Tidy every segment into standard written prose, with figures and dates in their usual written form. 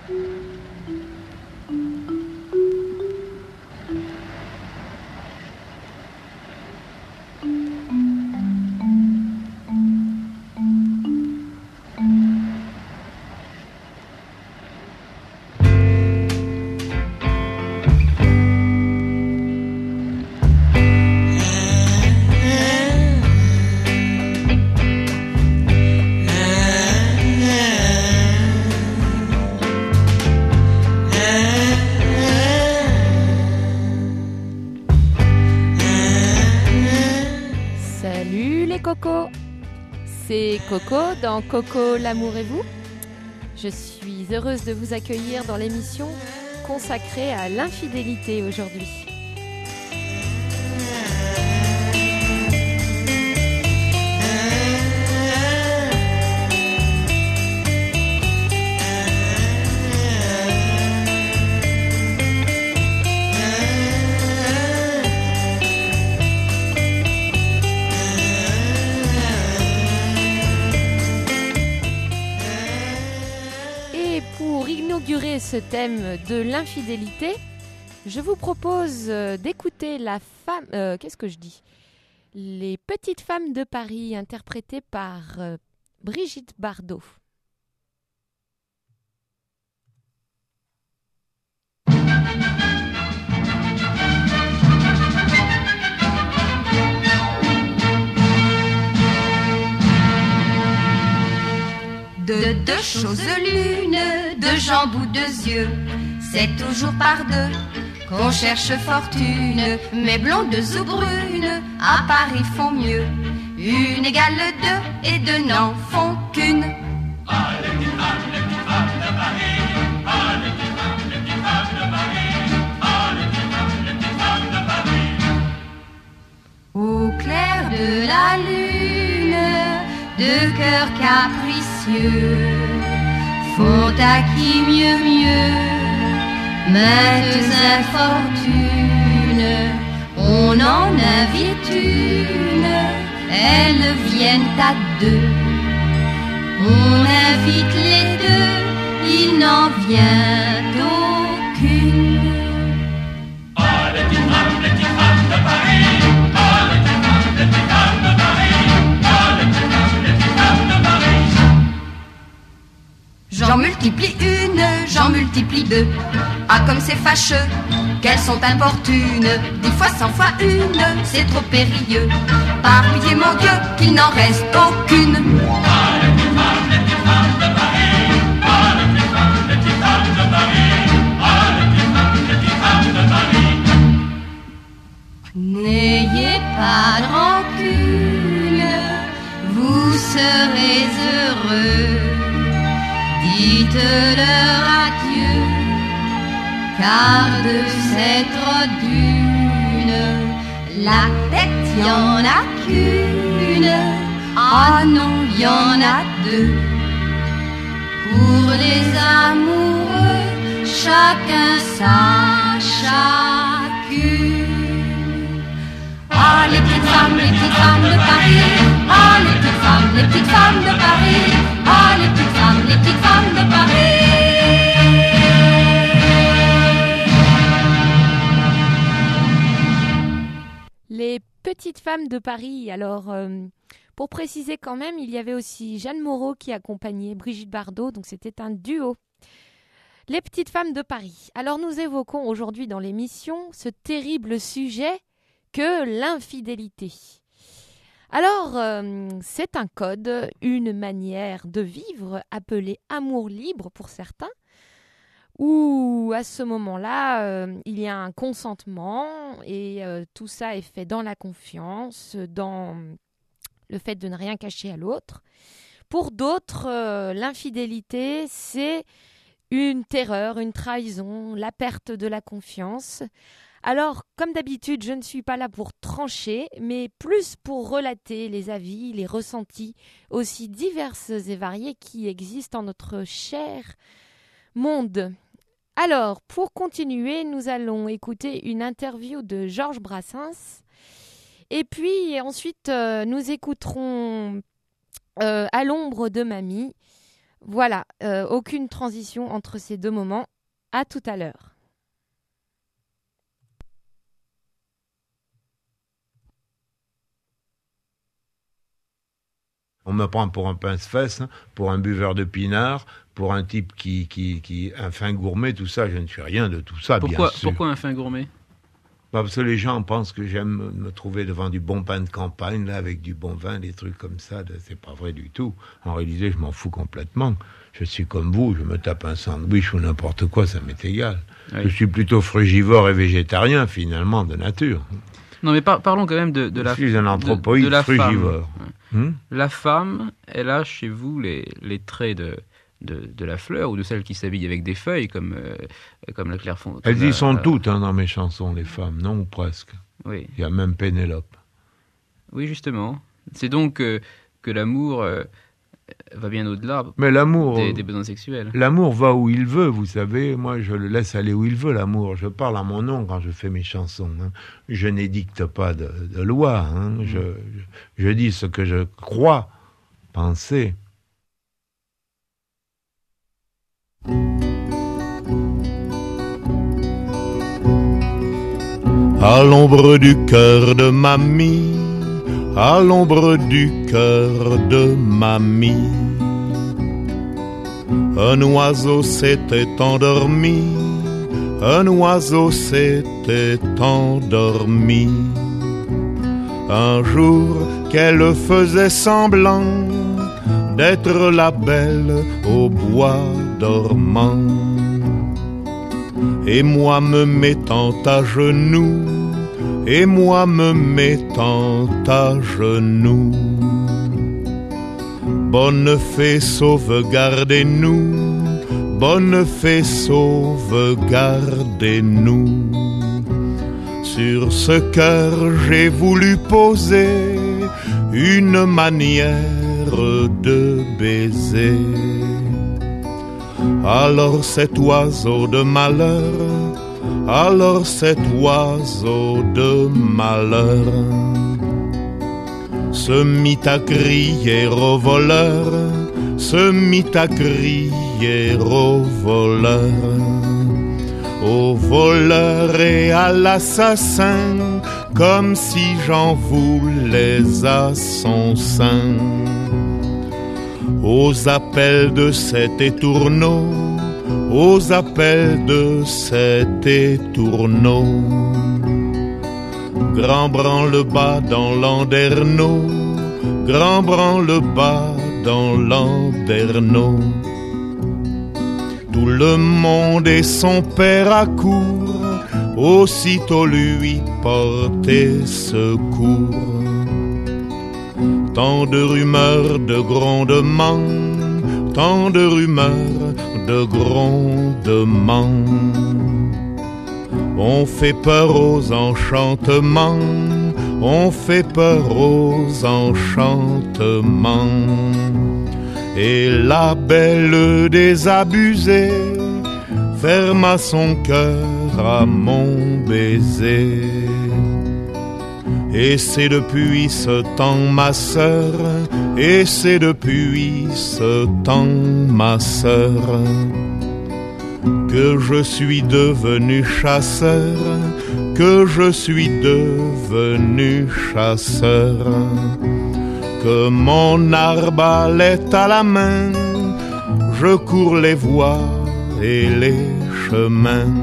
Coco, c'est Coco dans Coco, l'amour et vous. Je suis heureuse de vous accueillir dans l'émission consacrée à l'infidélité aujourd'hui. Ce thème de l'infidélité, je vous propose d'écouter Les petites femmes de Paris, interprétées par Brigitte Bardot. De deux choses l'une, deux jambes ou deux yeux, c'est toujours par deux qu'on cherche fortune. Mais blondes ou brunes, à Paris font mieux. Une égale deux et deux n'en font qu'une. Ah, les petites femmes de Paris. Ah, les petites femmes de Paris. Ah, les petites femmes de Paris. Au clair de la lune, deux cœurs capricieux font à qui mieux maintes infortunes. On en invite une, elles viennent à deux. On invite les deux, il n'en vient aucune. Ah, les petites femmes de Paris. Ah, les petites femmes de Paris. Ah, les petites femmes de Paris. J'en multiplie une, j'en multiplie deux. Ah, comme c'est fâcheux, qu'elles sont importunes. 10 fois, 100 fois une, c'est trop périlleux. Par pitié, mon Dieu, qu'il n'en reste aucune. Ah, les petites femmes de Paris. Ah, les petites femmes de Paris. Ah, les petites femmes de Paris. N'ayez pas de rancune, vous serez heureux. Dites-leur adieu, car de cette dune, la tête y en a qu'une. Ah non, y en a deux. Pour les amoureux, chacun sa chacune. Ah, les petites femmes de Paris. Ah, les petites femmes de Paris. Ah, les petites femmes de Paris. Les petites femmes de Paris. Alors, pour préciser quand même, il y avait aussi Jeanne Moreau qui accompagnait Brigitte Bardot, donc c'était un duo. Les petites femmes de Paris. Alors, nous évoquons aujourd'hui dans l'émission ce terrible sujet que l'infidélité. Alors, c'est un code, une manière de vivre appelée amour libre pour certains, où à ce moment-là, il y a un consentement et tout ça est fait dans la confiance, dans le fait de ne rien cacher à l'autre. Pour d'autres, l'infidélité, c'est une terreur, une trahison, la perte de la confiance. Alors, comme d'habitude, je ne suis pas là pour trancher, mais plus pour relater les avis, les ressentis, aussi diverses et variés qui existent dans notre cher monde. Alors, pour continuer, nous allons écouter une interview de Georges Brassens. Et puis ensuite, nous écouterons À l'ombre de mamie. Voilà, aucune transition entre ces deux moments. À tout à l'heure. On me prend pour un pince-fesse, pour un buveur de pinard, pour un type qui un fin gourmet, tout ça. Je ne suis rien de tout ça, bien sûr. Pourquoi un fin gourmet ? Parce que les gens pensent que j'aime me trouver devant du bon pain de campagne, là, avec du bon vin, des trucs comme ça. C'est pas vrai du tout. En réalité, je m'en fous complètement. Je suis comme vous, je me tape un sandwich ou n'importe quoi, ça m'est égal. Oui. Je suis plutôt frugivore et végétarien, finalement, de nature. Non, mais parlons quand même de la femme. Je suis un anthropoïde frugivore. La femme, elle a chez vous les traits de la fleur ou de celle qui s'habille avec des feuilles comme la Clairefontaine. Elles y sont toutes dans mes chansons, les femmes, non ou presque. Oui. Il y a même Pénélope. Oui, justement. C'est donc que l'amour va bien au-delà des besoins sexuels. L'amour va où il veut, vous savez. Moi, je le laisse aller où il veut, l'amour. Je parle à mon nom quand je fais mes chansons. Je n'édicte pas de loi. Je dis ce que je crois penser. À l'ombre du cœur de mamie, à l'ombre du cœur de mamie, un oiseau s'était endormi, un oiseau s'était endormi. Un jour qu'elle faisait semblant d'être la belle au bois dormant. Et moi me mettant à genoux, et moi me mettant à genoux. Bonne fée, sauvegardez-nous, bonne fée, sauvegardez-nous. Sur ce cœur j'ai voulu poser une manière de baiser. Alors cet oiseau de malheur, alors cet oiseau de malheur se mit à crier au voleur, se mit à crier au voleur et à l'assassin, comme si j'en voulais à son sein. Aux appels de cet étourneau, aux appels de cet étourneau, grand branle-bas dans Landerneau, grand branle-bas dans Landerneau. Tout le monde et son père accourt, aussitôt lui porter secours. Tant de rumeurs, de grondements, tant de rumeurs, de grondements. On fait peur aux enchantements, on fait peur aux enchantements. Et la belle désabusée ferma son cœur à mon baiser. Et c'est depuis ce temps, ma sœur, et c'est depuis ce temps, ma sœur, que je suis devenu chasseur, que je suis devenu chasseur, que mon arbalète à la main, je cours les voies et les chemins.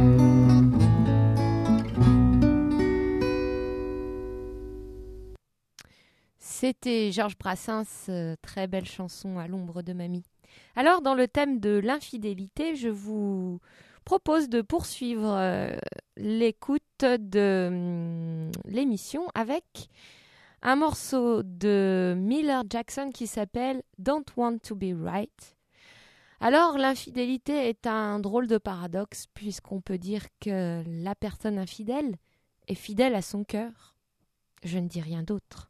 C'était Georges Brassens, très belle chanson à l'ombre de mamie. Alors, dans le thème de l'infidélité, je vous propose de poursuivre l'écoute de l'émission avec un morceau de Miller Jackson qui s'appelle Don't Want to Be Right. Alors, l'infidélité est un drôle de paradoxe puisqu'on peut dire que la personne infidèle est fidèle à son cœur. Je ne dis rien d'autre.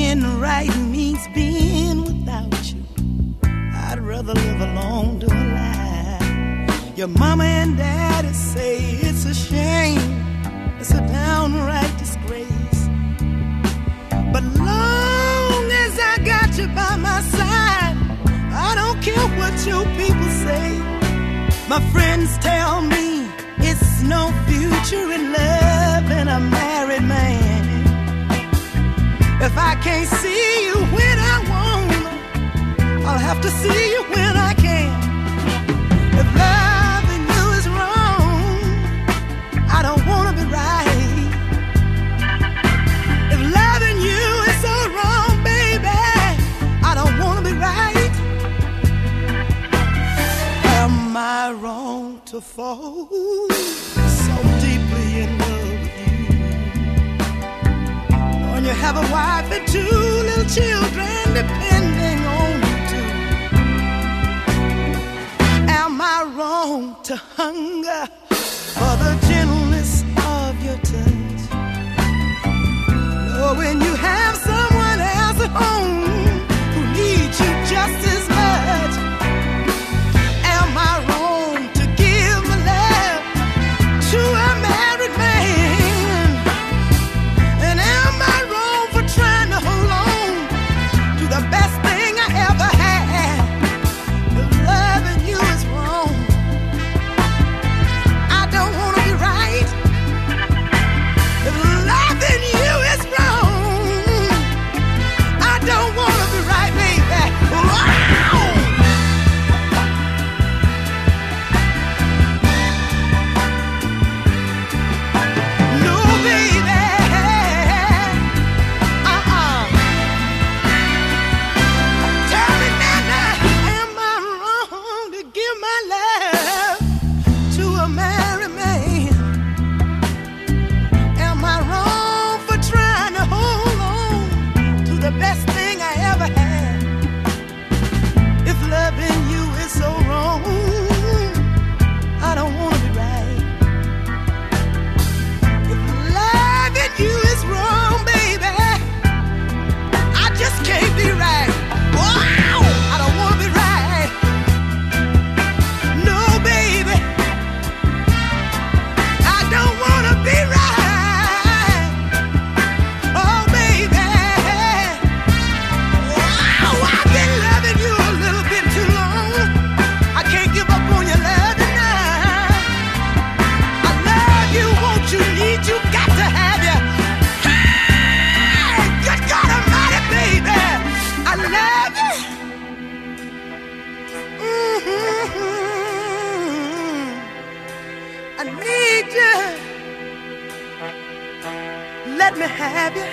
being right means being without you. I'd rather live alone to a lie. Your mama and daddy say it's a shame, it's a downright disgrace. But long as I got you by my side, I don't care what your people say. My friends tell me it's no future in love and a married man. If I can't see you when I want, I'll have to see you when I can. If loving you is wrong, I don't wanna be right. If loving you is so wrong, baby, I don't wanna be right. Am I wrong to fall so deeply in love with you? When you have a wife and 2 little children depending on you too. Am I wrong to hunger for the gentleness of your touch? Knowing you have someone else at home who needs you just as much. Am I wrong to give my love to a married man? And am I wrong for trying to hold on to the best thing I ever had? If loving you is wrong, I don't want to be right. If loving you is wrong, I don't want to be right, baby. Wow! No, baby. Tell me now, am I wrong to give my love to a married man? Am I wrong for trying to hold on to the best thing I ever had? If loving you is so wrong, I don't want to be right. If loving you is wrong, baby, I just can't be right. Wow! I don't want to be right. No, baby, I don't want to be right. Oh, baby, wow! I've been loving you a little bit too long. I can't give up on your love tonight. I love you, want you, need you, got to have you. Hey, good God Almighty, baby, I love you. I need you. Let me have you.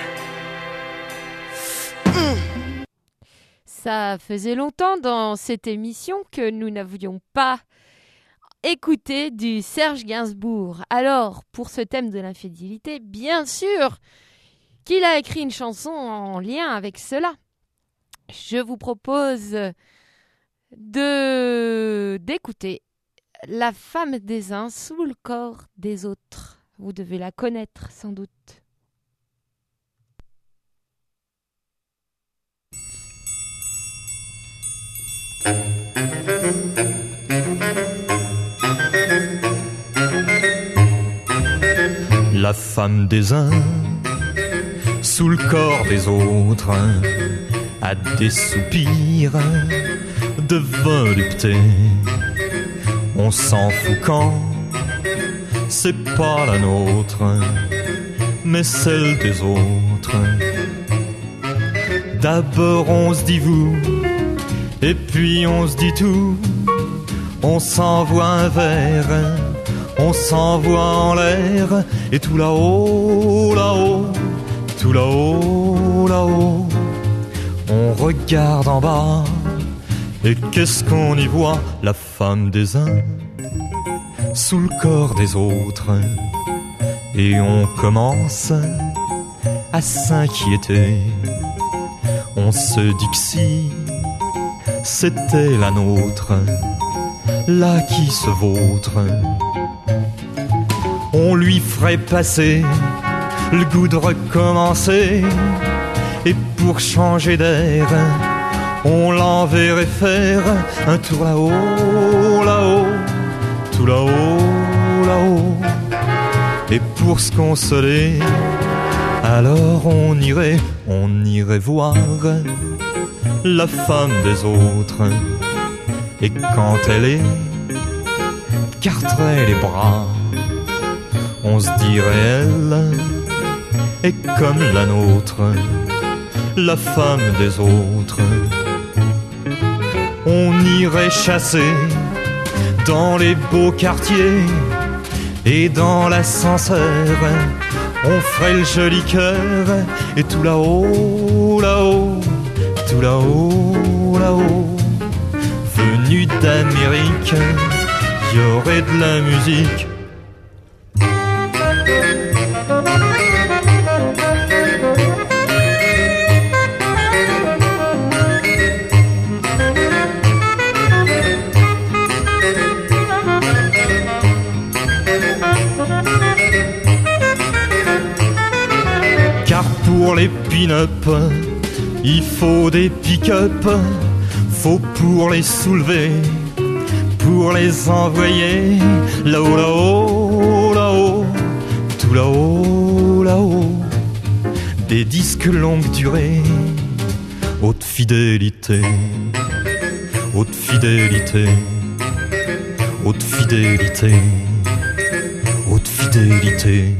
Ça faisait longtemps dans cette émission que nous n'avions pas écouté du Serge Gainsbourg. Alors, pour ce thème de l'infidélité, bien sûr qu'il a écrit une chanson en lien avec cela. Je vous propose d'écouter La femme des uns sous le corps des autres. Vous devez la connaître sans doute. La femme des uns sous le corps des autres a des soupirs de volupté. On s'en fout quand c'est pas la nôtre, mais celle des autres. D'abord on se dit vous, et puis on se dit tout. On s'envoie un verre, on s'envoie en l'air, et tout là-haut, là-haut, tout là-haut, là-haut. On regarde en bas, et qu'est-ce qu'on y voit? La femme des uns sous le corps des autres. Et on commence à s'inquiéter. On se dit que si c'était la nôtre, là qui se vautre, on lui ferait passer le goût de recommencer. Et pour changer d'air, on l'enverrait faire un tour là-haut, là-haut, tout là-haut, là-haut. Et pour se consoler, alors on irait voir la femme des autres. Et quand elle écarterait les bras, on se dirait elle est comme la nôtre, la femme des autres. On irait chasser dans les beaux quartiers, et dans l'ascenseur on ferait le joli cœur. Et tout là-haut, là-haut, tout là-haut, là-haut, venu d'Amérique, y aurait de la musique. Pour les pin-up, il faut des pick-up, faut pour les soulever, pour les envoyer là-haut, là-haut, là-haut, tout là-haut, là-haut, des disques longue durée, haute fidélité, haute fidélité, haute fidélité, haute fidélité.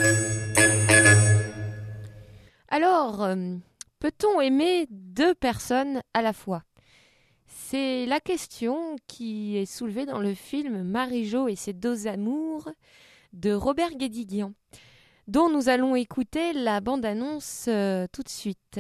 Alors, peut-on aimer deux personnes à la fois ? C'est la question qui est soulevée dans le film Marie-Jo et ses deux amours de Robert Guédiguian, dont nous allons écouter la bande-annonce tout de suite.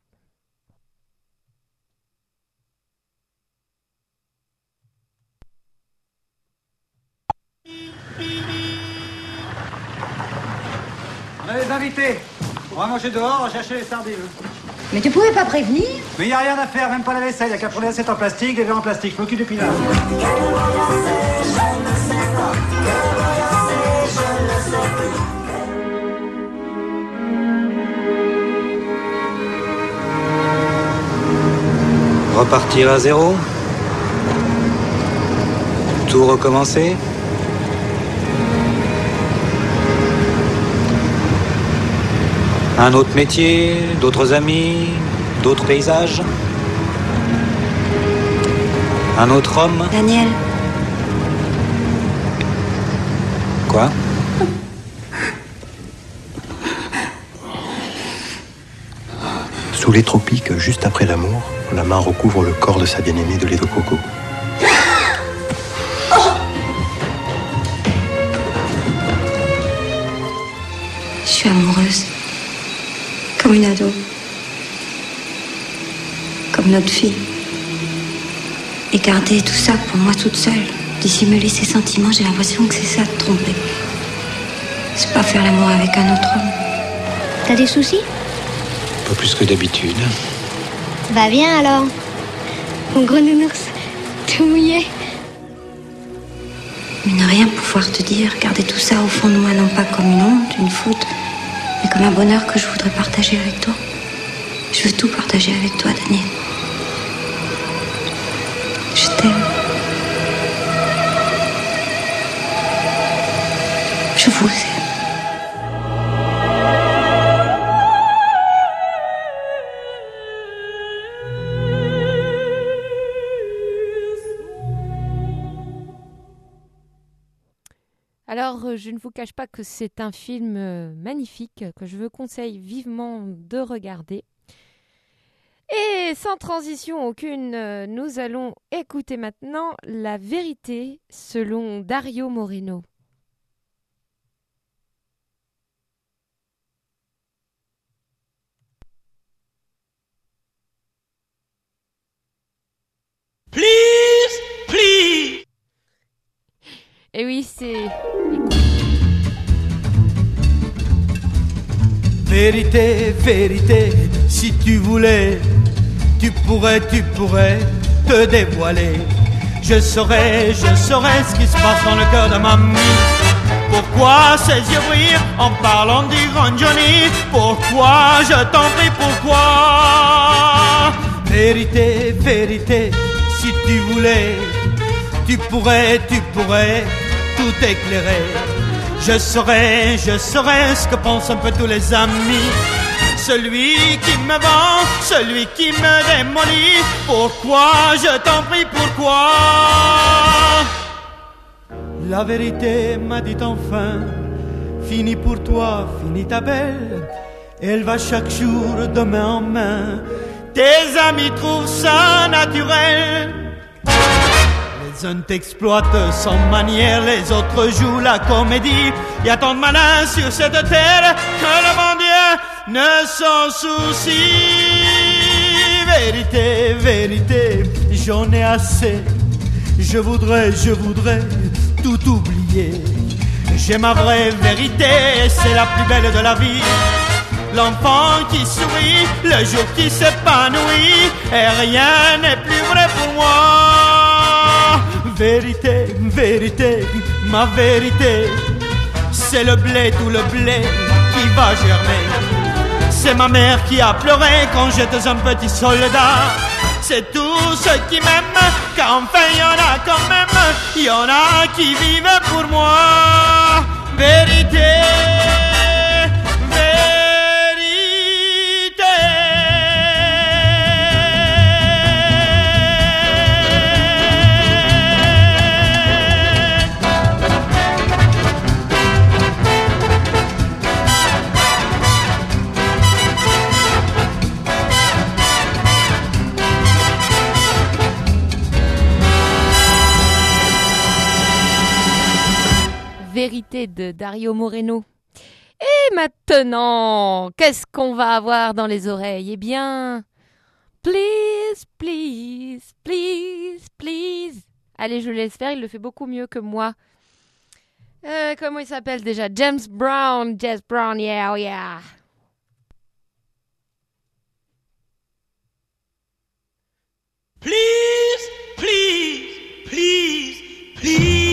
On a les invités. On va manger dehors, on va chercher les sardines. Mais tu pouvais pas prévenir? Mais y a rien à faire, même pas la vaisselle. Y a qu'à prendre les assiettes en plastique, les verres en plastique. Je m'occupe du pinard. Repartir à zéro? Tout recommencer? Un autre métier, d'autres amis, d'autres paysages? Un autre homme? Daniel. Quoi? Sous les tropiques, juste après l'amour, la main recouvre le corps de sa bien-aimée de lait de coco. Je suis amoureuse. Comme une ado. Comme notre fille. Et garder tout ça pour moi toute seule. Dissimuler ses sentiments, j'ai l'impression que c'est ça de tromper. C'est pas faire l'amour avec un autre homme. T'as des soucis? Pas plus que d'habitude. Va bien alors. Mon gros nounours, tout mouillé. Mais ne rien pouvoir te dire, garder tout ça au fond de moi, non pas comme une honte, une faute, mais comme un bonheur que je voudrais partager avec toi. Je veux tout partager avec toi, Daniel. Je t'aime. Je vous aime. Alors, je ne vous cache pas que c'est un film magnifique que je vous conseille vivement de regarder. Et sans transition aucune, nous allons écouter maintenant La vérité selon Dario Moreno. Please, please. Et oui, c'est... Vérité, vérité, si tu voulais, tu pourrais te dévoiler. Je saurais ce qui se passe dans le cœur de mamie. Pour Pourquoi ses yeux brillent en parlant du grand Johnny? Pourquoi, je t'en prie, pourquoi? Vérité, vérité, si tu voulais, tu pourrais tout éclairer. Je saurais ce que pensent un peu tous les amis. Celui qui me vend, celui qui me démolit. Pourquoi, je t'en prie, pourquoi? La vérité m'a dit enfin, fini pour toi, fini ta belle. Elle va chaque jour de main en main. Tes amis trouvent ça naturel. Les uns t'exploitent sans manière, les autres jouent la comédie. Y a tant de malins sur cette terre que le bon Dieu ne s'en soucie. Vérité, vérité, j'en ai assez. Je voudrais tout oublier. J'ai ma vraie vérité, c'est la plus belle de la vie. L'enfant qui sourit, le jour qui s'épanouit, et rien n'est plus vrai pour moi. Vérité, vérité, ma vérité, c'est le blé, tout le blé qui va germer. C'est ma mère qui a pleuré quand j'étais un petit soldat. C'est tous ceux qui m'aiment, car enfin y en a quand même, y en a qui vivent pour moi. Vérité. Vérité de Dario Moreno. Et maintenant, qu'est-ce qu'on va avoir dans les oreilles? Eh bien, please, please, please, please. Allez, je le laisse faire, il le fait beaucoup mieux que moi. Comment il s'appelle déjà? James Brown, yeah, oh yeah. Please, please, please, please.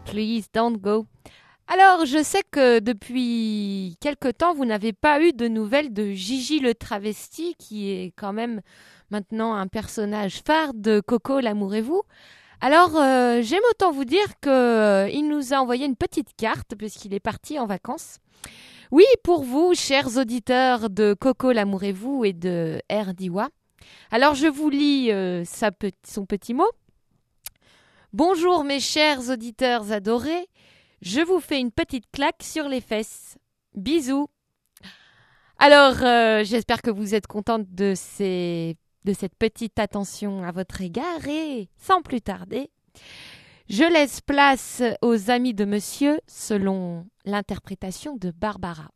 Please don't go. Alors, je sais que depuis quelque temps, vous n'avez pas eu de nouvelles de Gigi le travesti, qui est quand même maintenant un personnage phare de Coco, l'amour et vous. Alors, j'aime autant vous dire qu'il nous a envoyé une petite carte, puisqu'il est parti en vacances. Oui, pour vous, chers auditeurs de Coco, l'amour et vous et de RDiwa. Alors, je vous lis son petit mot. Bonjour mes chers auditeurs adorés. Je vous fais une petite claque sur les fesses. Bisous. Alors, j'espère que vous êtes contente de cette petite attention à votre égard et, sans plus tarder, je laisse place aux amis de monsieur selon l'interprétation de Barbara.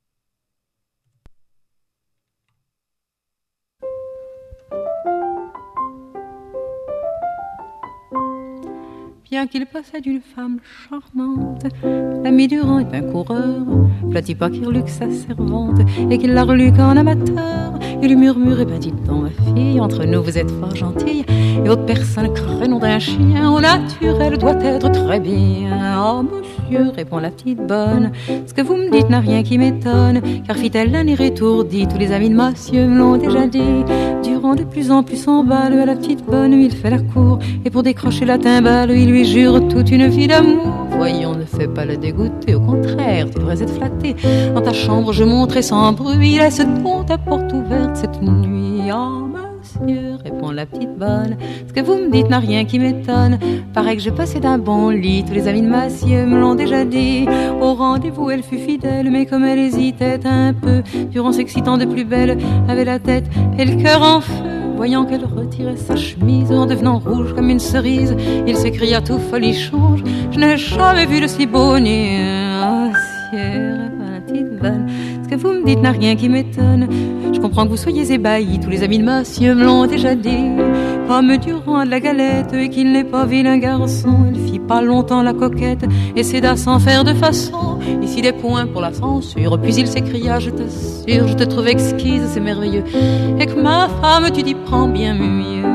Bien qu'il possède une femme charmante, l'ami Durand est un coureur, flatte pas qu'il luxe sa servante, et qu'il la relue qu'en amateur. Il lui murmure, eh ben dites donc ma fille, entre nous vous êtes fort gentille, et votre personne crénom d'un chien, au naturel doit être très bien. Oh monsieur, répond la petite bonne, ce que vous me dites n'a rien qui m'étonne, car fit-elle d'un air étourdi, tous les amis de monsieur me l'ont déjà dit. Durand de plus en plus s'emballe, à la petite bonne il fait la cour, et pour décrocher la timbale, il lui jure toute une vie d'amour. Voyons, ne fais pas le dégoûter, au contraire, tu devrais être flatté. Dans ta chambre, je monterai sans bruit, laisse donc ta porte ouverte cette nuit. Oh, monsieur, répond la petite bonne, ce que vous me dites n'a rien qui m'étonne. Paraît que je passais d'un bon lit, tous les amis de monsieur me l'ont déjà dit. Au rendez-vous, elle fut fidèle, mais comme elle hésitait un peu, Durand s'excitant de plus belle, avait la tête et le cœur en feu. Voyant qu'elle retirait sa chemise en devenant rouge comme une cerise, il s'écria tout folichon, je n'ai jamais vu de si beau ni un ciel. La petite bonne, ce que vous me dites n'a rien qui m'étonne. Je comprends que vous soyez ébahis, tous les amis de monsieur me l'ont déjà dit. Comme Durand a de la galette et qu'il n'est pas vilain garçon, elle fit pas longtemps la coquette et céda sans faire de façon. Ici des points pour la censure, puis il s'écria, je t'assure, je te trouve exquise, c'est merveilleux, et que ma femme tu t'y prends bien mieux.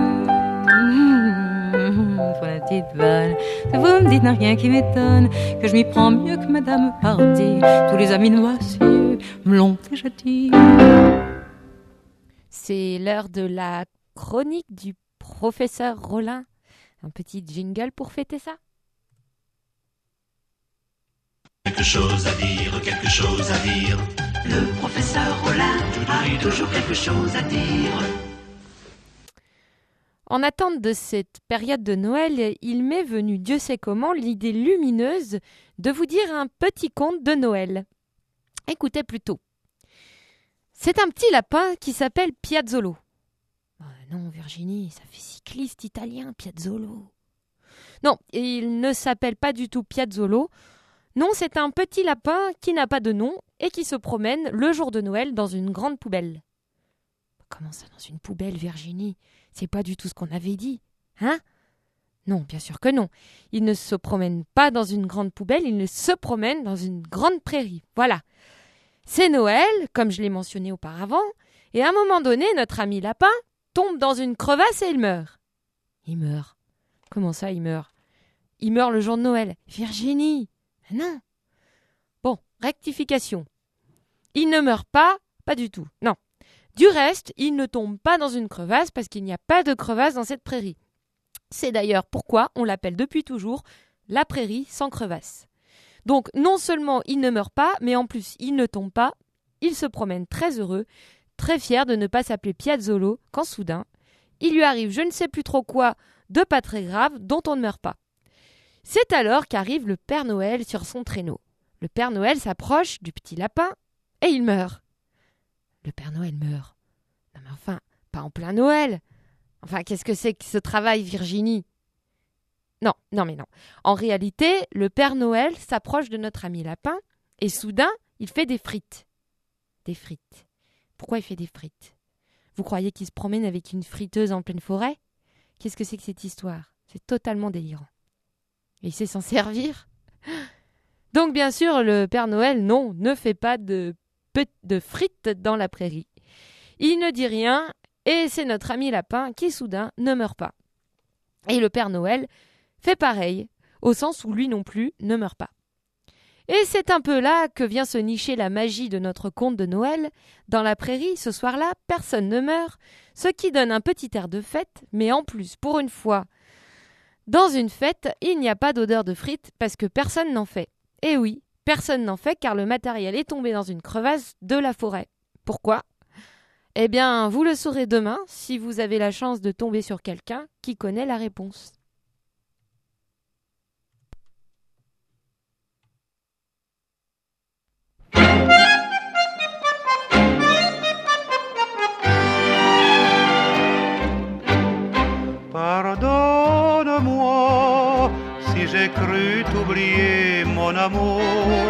Pour la petite vanne, ce que vous me dites n'a rien qui m'étonne, que je m'y prends mieux que madame Hardy, tous les amis de monsieur me l'ont déjà dit. C'est l'heure de la chronique du professeur Rollin. Un petit jingle pour fêter ça. Quelque chose à dire, quelque chose à dire. Le professeur Rollin a toujours quelque chose à dire. En attente de cette période de Noël, il m'est venu, Dieu sait comment, l'idée lumineuse de vous dire un petit conte de Noël. Écoutez plutôt. C'est un petit lapin qui s'appelle Piazzolo. Non, Virginie, ça fait cycliste italien, Piazzolo. Non, il ne s'appelle pas du tout Piazzolo. Non, c'est un petit lapin qui n'a pas de nom et qui se promène le jour de Noël dans une grande poubelle. Comment ça, dans une poubelle, Virginie? C'est pas du tout ce qu'on avait dit, hein? Non, bien sûr que non. Il ne se promène pas dans une grande poubelle, il ne se promène dans une grande prairie. Voilà. C'est Noël, comme je l'ai mentionné auparavant, et à un moment donné, notre ami lapin tombe dans une crevasse et il meurt. Il meurt. Comment ça, il meurt? Il meurt le jour de Noël. Virginie! Non. Bon, rectification. Il ne meurt pas du tout. Non. Du reste, il ne tombe pas dans une crevasse parce qu'il n'y a pas de crevasse dans cette prairie. C'est d'ailleurs pourquoi on l'appelle depuis toujours la prairie sans crevasse. Donc, non seulement il ne meurt pas, mais en plus, il ne tombe pas. Il se promène très heureux, très fier de ne pas s'appeler Piazzolo, quand soudain, il lui arrive je ne sais plus trop quoi de pas très grave dont on ne meurt pas. C'est alors qu'arrive le Père Noël sur son traîneau. Le Père Noël s'approche du petit lapin et il meurt. Le Père Noël meurt. Non mais enfin, pas en plein Noël. Enfin, qu'est-ce que c'est que ce travail, Virginie? Non. En réalité, le Père Noël s'approche de notre ami lapin et soudain, il fait des frites. Des frites. Pourquoi il fait des frites? Vous croyez qu'il se promène avec une friteuse en pleine forêt? Qu'est-ce que c'est que cette histoire? C'est totalement délirant. Et il sait s'en servir? Donc bien sûr, le Père Noël, non, ne fait pas de frites dans la prairie. Il ne dit rien et c'est notre ami lapin qui soudain ne meurt pas. Et le Père Noël fait pareil au sens où lui non plus ne meurt pas. Et c'est un peu là que vient se nicher la magie de notre conte de Noël. Dans la prairie, ce soir-là, personne ne meurt, ce qui donne un petit air de fête, mais en plus, pour une fois, dans une fête, il n'y a pas d'odeur de frites parce que personne n'en fait. Et oui, personne n'en fait car le matériel est tombé dans une crevasse de la forêt. Pourquoi ? Eh bien, vous le saurez demain si vous avez la chance de tomber sur quelqu'un qui connaît la réponse. Pardonne-moi si j'ai cru t'oublier, mon amour.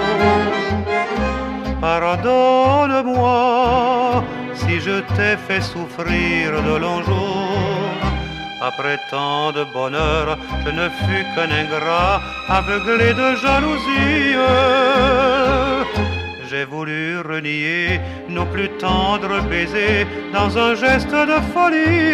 Pardonne-moi si je t'ai fait souffrir de longs jours. Après tant de bonheur, je ne fus qu'un ingrat, aveuglé de jalousie. J'ai voulu renier nos plus tendres baisers dans un geste de folie.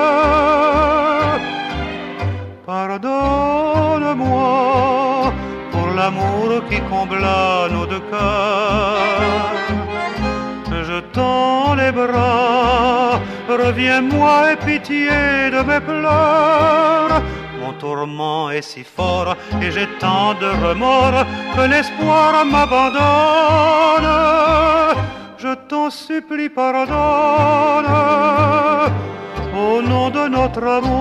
Pardonne-moi pour l'amour qui combla nos deux cœurs. Je tends les bras, reviens-moi et pitié de mes pleurs. Mon tourment est si fort et j'ai tant de remords que l'espoir m'abandonne. Je t'en supplie, pardonne au nom de notre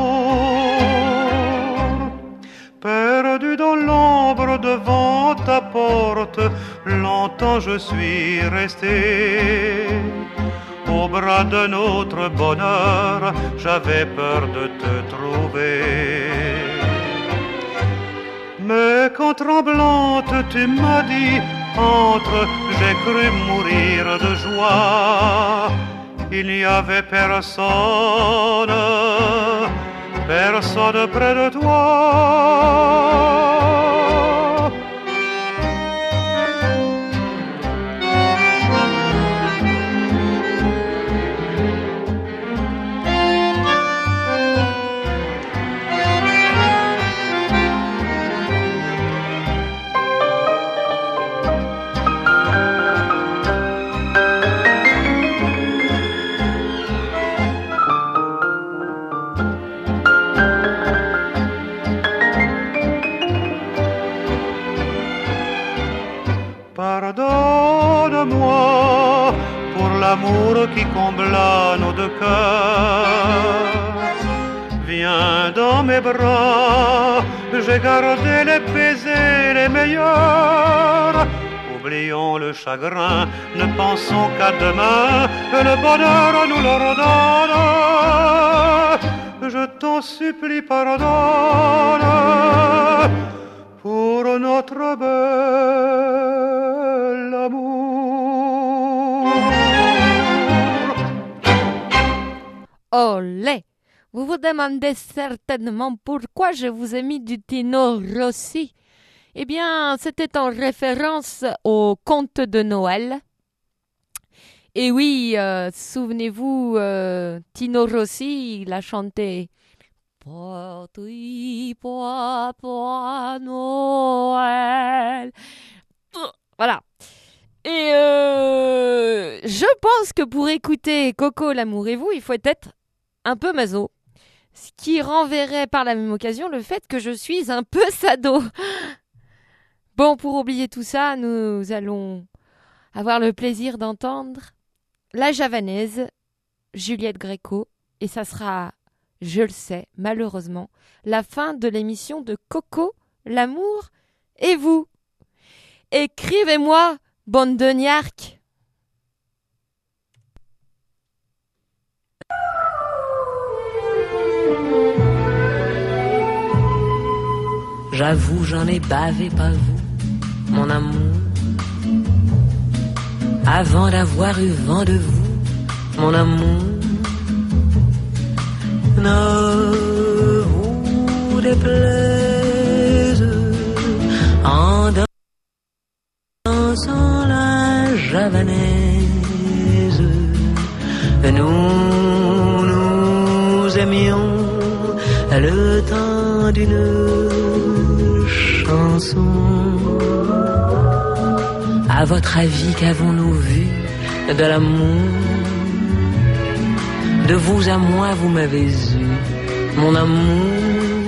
amour. Perdu dans l'ombre devant ta porte, longtemps je suis resté. Au bras de notre bonheur, j'avais peur de te trouver. Mais quand tremblante tu m'as dit, entre, j'ai cru mourir de joie. Il n'y avait personne, personne près de toi. Pardonne-moi pour l'amour qui combla nos deux cœurs. Viens dans mes bras, j'ai gardé les baisers les meilleurs. Oublions le chagrin, ne pensons qu'à demain, le bonheur nous le redonne. Je t'en supplie, pardonne pour notre bel amour. Olé! Vous vous demandez certainement pourquoi je vous ai mis du Tino Rossi. Eh bien, c'était en référence au conte de Noël. Et oui, souvenez-vous, Tino Rossi, il a chanté Pour Noël. Voilà. Et je pense que pour écouter Coco, l'amour et vous, il faut être un peu maso. Ce qui renverrait par la même occasion le fait que je suis un peu sado. Bon, pour oublier tout ça, nous allons avoir le plaisir d'entendre la javanaise Juliette Gréco. Et ça sera, je le sais, malheureusement, la fin de l'émission de Coco, l'amour et vous. Écrivez-moi, bande de gnarques. J'avoue, j'en ai bavé, pas vous, mon amour. Avant d'avoir eu vent de vous, mon amour. Ne vous déplaise en dansant la javanaise. Nous aimions le temps d'une dansons. À votre avis, qu'avons-nous vu de l'amour? De vous à moi, vous m'avez eu, mon amour.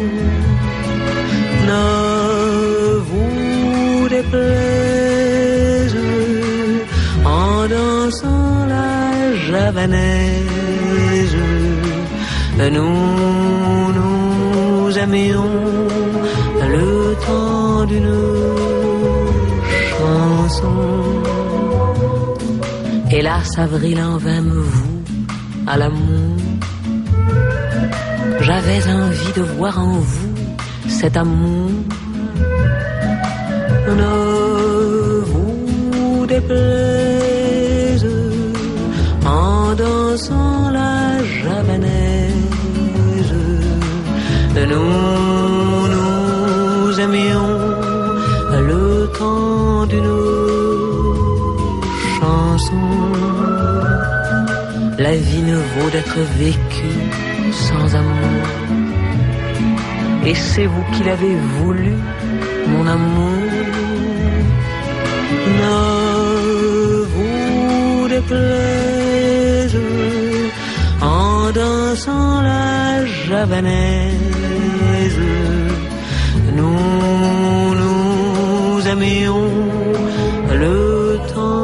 Ne vous déplaise en dansant la javanaise. Nous aimions le temps d'une chanson. Hélas, avril en vint me voue à l'amour. J'avais envie de voir en vous cet amour. Ne vous déplaise en dansant la javanaise. Nous aimions le temps d'une chanson. La vie ne vaut d'être vécue sans amour. Et c'est vous qui l'avez voulu, mon amour. Ne vous déplaise en dansant la javanaise. Nous aimions le temps